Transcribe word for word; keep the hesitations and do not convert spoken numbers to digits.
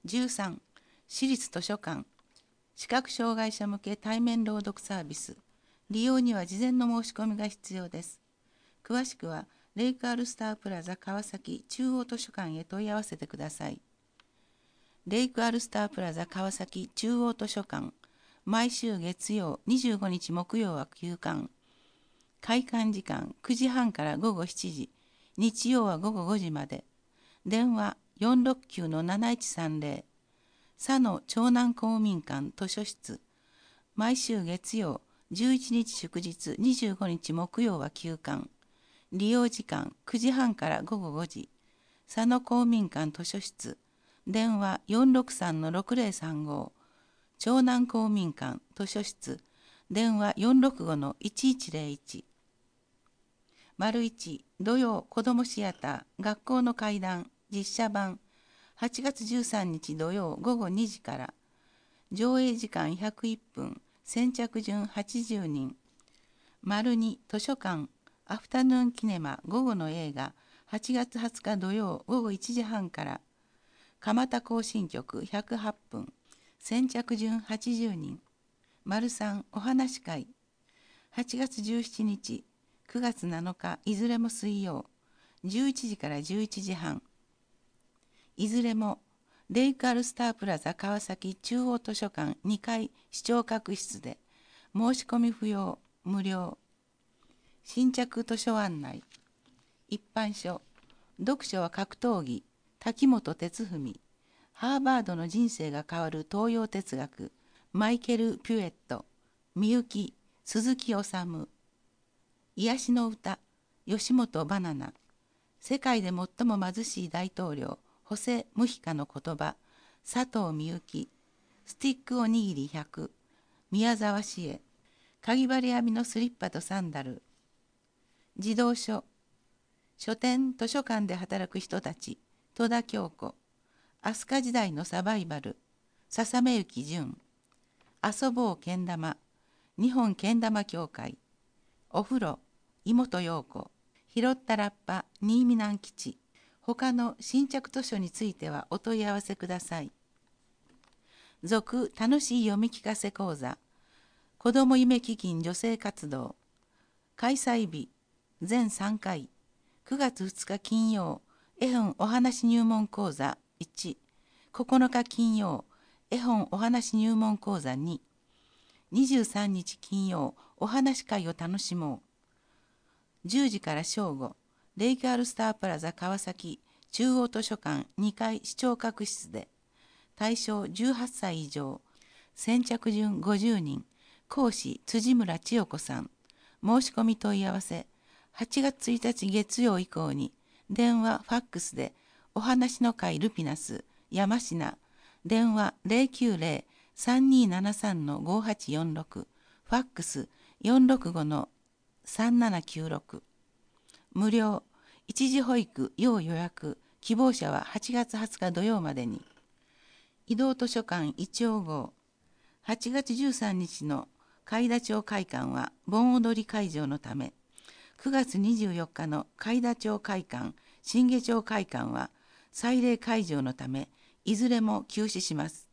じゅうさん、私立図書館、視覚障害者向け対面朗読サービス。利用には事前の申し込みが必要です。詳しくは、レイクアルスタープラザ川崎中央図書館へ問い合わせてください。レイクアルスタープラザ川崎中央図書館、毎週月曜、にじゅうごにち木曜は休館。開館時間くじはんから午後しちじ、日曜は午後ごじまで。電話 よんろくきゅうのなないちさんぜろ。佐野長南公民館図書室。毎週月曜、じゅういちにち祝日、にじゅうごにち木曜は休館。利用時間くじはんから午後ごじ。佐野公民館図書室。電話 よんろくさんのろくぜろさんご。長南公民館図書室。電話 よんろくごのいちいちぜろいち。丸いち土曜子どもシアター学校の怪談実写版はちがつじゅうさんにち土曜午後にじから。上映時間ひゃくいっぷん、先着順はちじゅうにん。丸に図書館アフタヌーンキネマ午後の映画はちがつはつか土曜午後いちじはんから。蒲田行進曲ひゃくはっぷん、先着順はちじゅうにん。丸さんお話し会はちがつじゅうしちにち、くがつなのかいずれも水曜、じゅういちじからじゅういちじはん。いずれもレイクアルスタープラザ川崎中央図書館にかい視聴覚室で、申し込み不要、無料。新着図書案内。一般書。読書は格闘技。滝本哲文。ハーバードの人生が変わる東洋哲学。マイケル・ピュエット。みゆき。鈴木治。癒しの歌。吉本バナナ。世界で最も貧しい大統領。ホセ・ムヒカの言葉。佐藤みゆき。スティックおにぎりひゃく。宮沢志恵。かぎ針編みのスリッパとサンダル。児童書。書店・図書館で働く人たち。戸田京子。飛鳥時代のサバイバル。笹目幸淳。遊ぼうけん玉。日本けん玉協会。お風呂。妹陽子。拾ったラッパ。新見南吉。他の新着図書についてはお問い合わせください。続楽しい読み聞かせ講座。子ども夢基金女性活動。開催日。全さんかい。くがつふつか金曜。絵本お話入門講座いち。ここのか金曜。絵本お話入門講座に。にじゅうさんにち金曜。お話会を楽しもう。じゅうじから正午。レイクアルスタープラザ川崎中央図書館にかい視聴覚室で。対象じゅうはっさい以上。先着順ごじゅうにん。講師辻村千代子さん。申し込み問い合わせはちがつついたち月曜以降に。電話ファックスでお話の会ルピナス山科。電話 ゼロきゅうゼロ さんにーななさんのごはちよんろく。ファックス よんろくごのさんななきゅうろく。無料。一時保育要予約。希望者ははちがつはつか土曜までに。移動図書館一丁号。はちがつじゅうさんにちの海田町会館は盆踊り会場のため、くがつにじゅうよっかの海田町会館、新下町会館は祭礼会場のため、いずれも休止します。